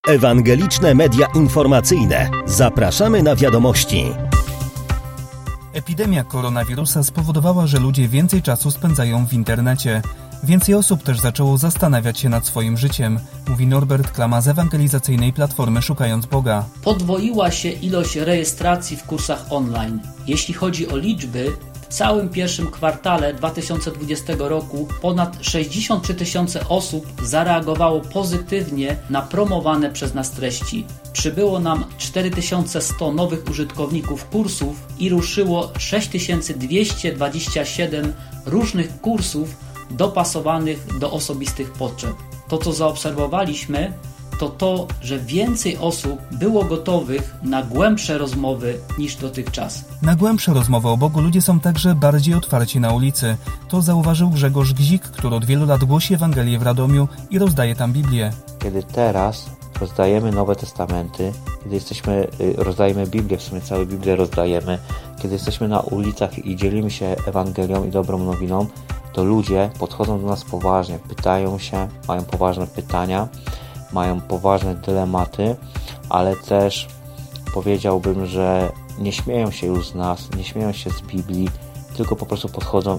Ewangeliczne Media Informacyjne. Zapraszamy na wiadomości. Epidemia koronawirusa spowodowała, że ludzie więcej czasu spędzają w internecie. Więcej osób też zaczęło zastanawiać się nad swoim życiem, mówi Norbert Klama z ewangelizacyjnej platformy Szukając Boga. Podwoiła się ilość rejestracji w kursach online. Jeśli chodzi o liczby, w całym pierwszym kwartale 2020 roku ponad 63 000 osób zareagowało pozytywnie na promowane przez nas treści. Przybyło nam 4100 nowych użytkowników kursów i ruszyło 6227 różnych kursów dopasowanych do osobistych potrzeb. To, co zaobserwowaliśmy, to, że więcej osób było gotowych na głębsze rozmowy niż dotychczas. Na głębsze rozmowy o Bogu ludzie są także bardziej otwarci na ulicy. To zauważył Grzegorz Gzik, który od wielu lat głosi Ewangelię w Radomiu i rozdaje tam Biblię. Kiedy teraz rozdajemy Nowe Testamenty, kiedy rozdajemy Biblię, w sumie całą Biblię rozdajemy, kiedy jesteśmy na ulicach i dzielimy się Ewangelią i dobrą nowiną, to ludzie podchodzą do nas poważnie, pytają się, mają poważne pytania, mają poważne dylematy, ale też powiedziałbym, że nie śmieją się już z nas, nie śmieją się z Biblii, tylko po prostu podchodzą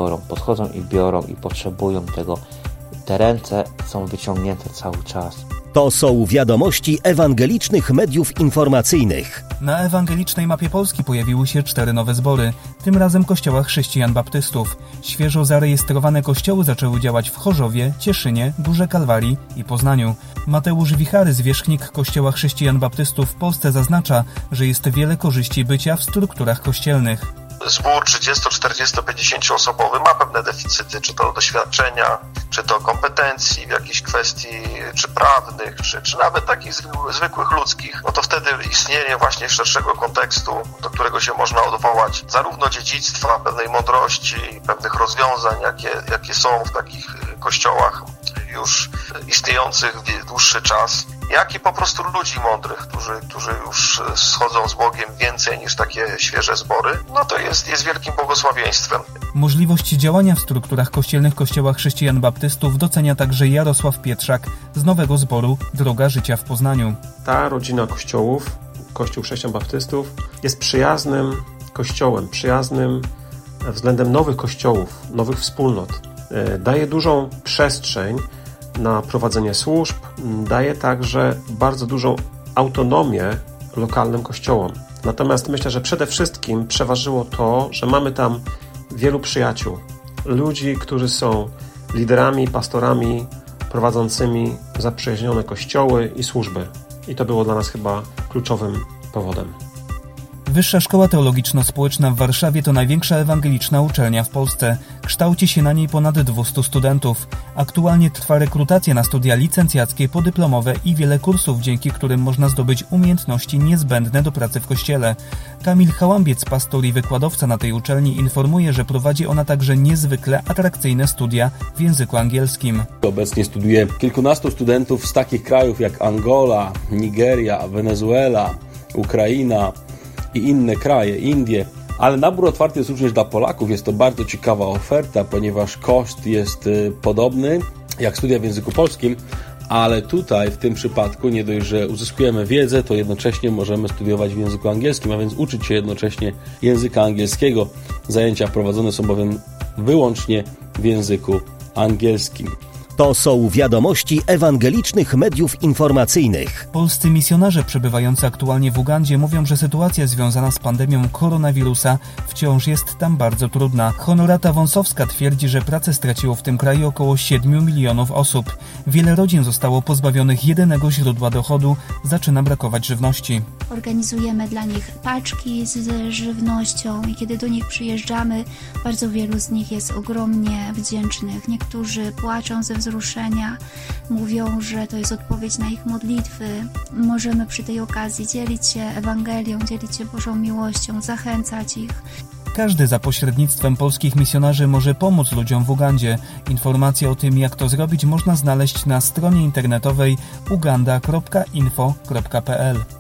i biorą i potrzebują tego. Te ręce są wyciągnięte cały czas. To są wiadomości ewangelicznych mediów informacyjnych. Na ewangelicznej mapie Polski pojawiły się 4 nowe zbory, tym razem kościoła chrześcijan baptystów. Świeżo zarejestrowane kościoły zaczęły działać w Chorzowie, Cieszynie, Górze Kalwarii i Poznaniu. Mateusz Wichary, zwierzchnik kościoła chrześcijan baptystów w Polsce, zaznacza, że jest wiele korzyści bycia w strukturach kościelnych. Zbór 30, 40, 50 osobowy ma pewne deficyty, czy to doświadczenia, czy to kompetencji w jakiejś kwestii, czy prawnych, czy nawet takich zwykłych ludzkich. No to wtedy istnienie właśnie szerszego kontekstu, do którego się można odwołać, zarówno dziedzictwa, pewnej mądrości, pewnych rozwiązań, jakie są w takich kościołach już istniejących dłuższy czas, jak i po prostu ludzi mądrych, którzy już schodzą z Bogiem więcej niż takie świeże zbory, no to jest wielkim błogosławieństwem. Możliwość działania w strukturach kościelnych Kościoła Chrześcijan Baptystów docenia także Jarosław Pietrzak z nowego zboru Droga Życia w Poznaniu. Ta rodzina kościołów, Kościół Chrześcijan Baptystów, jest przyjaznym kościołem, przyjaznym względem nowych kościołów, nowych wspólnot. Daje dużą przestrzeń na prowadzenie służb, daje także bardzo dużą autonomię lokalnym kościołom. Natomiast myślę, że przede wszystkim przeważyło to, że mamy tam wielu przyjaciół, ludzi, którzy są liderami, pastorami prowadzącymi zaprzyjaźnione kościoły i służby. I to było dla nas chyba kluczowym powodem. Wyższa Szkoła Teologiczno-Społeczna w Warszawie to największa ewangeliczna uczelnia w Polsce. Kształci się na niej ponad 200 studentów. Aktualnie trwa rekrutacja na studia licencjackie, podyplomowe i wiele kursów, dzięki którym można zdobyć umiejętności niezbędne do pracy w kościele. Kamil Hałambiec, pastor i wykładowca na tej uczelni, informuje, że prowadzi ona także niezwykle atrakcyjne studia w języku angielskim. Obecnie studiuje kilkunastu studentów z takich krajów jak Angola, Nigeria, Wenezuela, Ukraina i inne kraje, Indie. Ale nabór otwarty jest również dla Polaków. Jest to bardzo ciekawa oferta, ponieważ koszt jest podobny jak studia w języku polskim, ale tutaj w tym przypadku nie dość, że uzyskujemy wiedzę, to jednocześnie możemy studiować w języku angielskim, a więc uczyć się jednocześnie języka angielskiego. Zajęcia prowadzone są bowiem wyłącznie w języku angielskim. To są wiadomości ewangelicznych mediów informacyjnych. Polscy misjonarze przebywający aktualnie w Ugandzie mówią, że sytuacja związana z pandemią koronawirusa wciąż jest tam bardzo trudna. Honorata Wąsowska twierdzi, że pracę straciło w tym kraju około 7 milionów osób. Wiele rodzin zostało pozbawionych jedynego źródła dochodu. Zaczyna brakować żywności. Organizujemy dla nich paczki z żywnością i kiedy do nich przyjeżdżamy, bardzo wielu z nich jest ogromnie wdzięcznych. Niektórzy płaczą ze wzruszenia, mówią, że to jest odpowiedź na ich modlitwy. Możemy przy tej okazji dzielić się Ewangelią, dzielić się Bożą miłością, zachęcać ich. Każdy za pośrednictwem polskich misjonarzy może pomóc ludziom w Ugandzie. Informacje o tym, jak to zrobić, można znaleźć na stronie internetowej uganda.info.pl.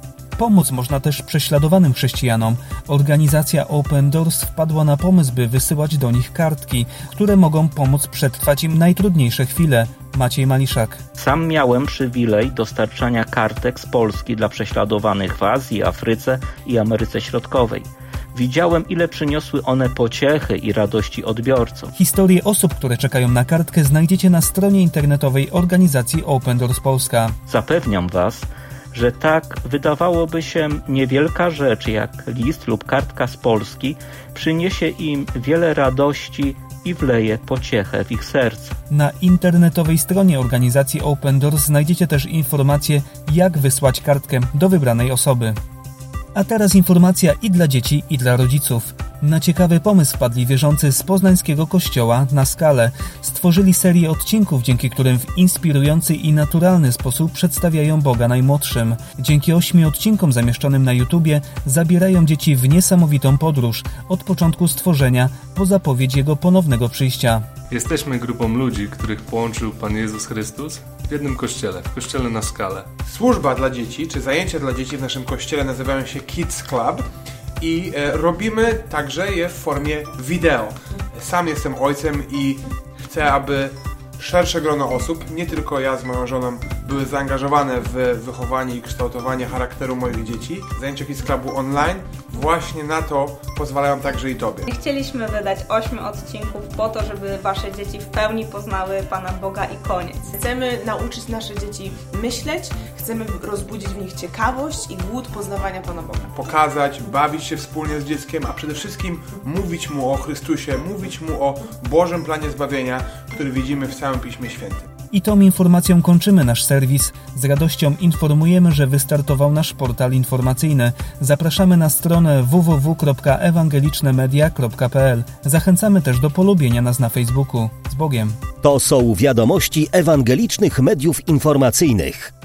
Pomóc można też prześladowanym chrześcijanom. Organizacja Open Doors wpadła na pomysł, by wysyłać do nich kartki, które mogą pomóc przetrwać im najtrudniejsze chwile. Maciej Maliszak. Sam miałem przywilej dostarczania kartek z Polski dla prześladowanych w Azji, Afryce i Ameryce Środkowej. Widziałem, ile przyniosły one pociechy i radości odbiorcom. Historie osób, które czekają na kartkę, znajdziecie na stronie internetowej organizacji Open Doors Polska. Zapewniam Was, że tak wydawałoby się niewielka rzecz jak list lub kartka z Polski przyniesie im wiele radości i wleje pociechę w ich serce. Na internetowej stronie organizacji Open Doors znajdziecie też informacje, jak wysłać kartkę do wybranej osoby. A teraz informacja i dla dzieci, i dla rodziców. Na ciekawy pomysł wpadli wierzący z poznańskiego kościoła Na Skale. Stworzyli serię odcinków, dzięki którym w inspirujący i naturalny sposób przedstawiają Boga najmłodszym. Dzięki 8 odcinkom zamieszczonym na YouTubie zabierają dzieci w niesamowitą podróż od początku stworzenia po zapowiedź Jego ponownego przyjścia. Jesteśmy grupą ludzi, których połączył Pan Jezus Chrystus w jednym kościele, w kościele Na Skale. Służba dla dzieci, czy zajęcia dla dzieci w naszym kościele nazywają się Kids Club i robimy także je w formie wideo. Sam jestem ojcem i chcę, aby szersze grono osób, nie tylko ja z moją żoną, były zaangażowane w wychowanie i kształtowanie charakteru moich dzieci. Zajęcia Kids Clubu online właśnie na to pozwalają także i Tobie. Chcieliśmy wydać 8 odcinków po to, żeby Wasze dzieci w pełni poznały Pana Boga i koniec. Chcemy nauczyć nasze dzieci myśleć, chcemy rozbudzić w nich ciekawość i głód poznawania Pana Boga. Pokazać, bawić się wspólnie z dzieckiem, a przede wszystkim mówić mu o Chrystusie, mówić mu o Bożym planie zbawienia, który widzimy w całym Piśmie Świętym. I tą informacją kończymy nasz serwis. Z radością informujemy, że wystartował nasz portal informacyjny. Zapraszamy na stronę www.ewangelicznemedia.pl. Zachęcamy też do polubienia nas na Facebooku. Z Bogiem. To są wiadomości ewangelicznych mediów informacyjnych.